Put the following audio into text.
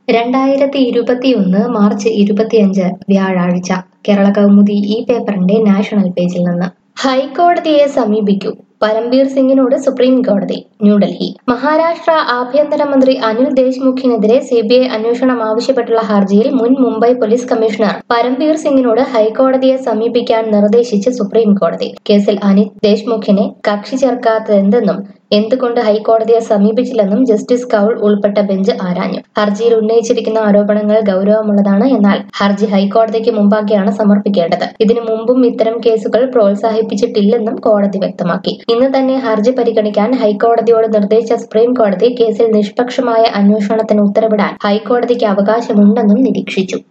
2021 March 25 വ്യാഴാഴ്ച കേരള കൗമുദി ഈ പേപ്പറിന്റെ നാഷണൽ പേജിൽ നിന്ന് ഹൈക്കോടതിയെ സമീപിക്കൂ പരംബീർ സിംഗിനോട് സുപ്രീം കോടതി ന്യൂഡൽഹി മഹാരാഷ്ട്ര ആഭ്യന്തരമന്ത്രി അനിൽ ദേശ്മുഖിനെതിരെ സിബിഐ അന്വേഷണം ആവശ്യപ്പെട്ടുള്ള ഹർജിയിൽ മുൻ മുംബൈ പോലീസ് കമ്മീഷണർ പരംബീർ സിംഗിനോട് ഹൈക്കോടതിയെ സമീപിക്കാൻ നിർദ്ദേശിച്ച് സുപ്രീം കോടതി. കേസിൽ അനിൽ ദേശ്മുഖിനെ കക്ഷി ചേർക്കാത്തതെന്തെന്നും എന്തുകൊണ്ട് ഹൈക്കോടതിയെ സമീപിച്ചില്ലെന്നും ജസ്റ്റിസ് കൗൾ ഉൾപ്പെട്ട ബെഞ്ച് ആരാഞ്ഞു. ഹർജിയിൽ ഉന്നയിച്ചിരിക്കുന്ന ആരോപണങ്ങൾ ഗൗരവമുള്ളതാണ്. എന്നാൽ ഹർജി ഹൈക്കോടതിക്ക് മുമ്പാകെയാണ് സമർപ്പിക്കേണ്ടത്. ഇതിനു മുമ്പും ഇത്തരം കേസുകൾ പ്രോത്സാഹിപ്പിച്ചിട്ടില്ലെന്നും കോടതി വ്യക്തമാക്കി. ഇന്ന് തന്നെ ഹർജി പരിഗണിക്കാൻ ഹൈക്കോടതിയോട് നിർദ്ദേശിച്ച സുപ്രീം കോടതി കേസിൽ നിഷ്പക്ഷമായ അന്വേഷണത്തിന് ഉത്തരവിടാൻ ഹൈക്കോടതിക്ക് അവകാശമുണ്ടെന്നും നിരീക്ഷിച്ചു.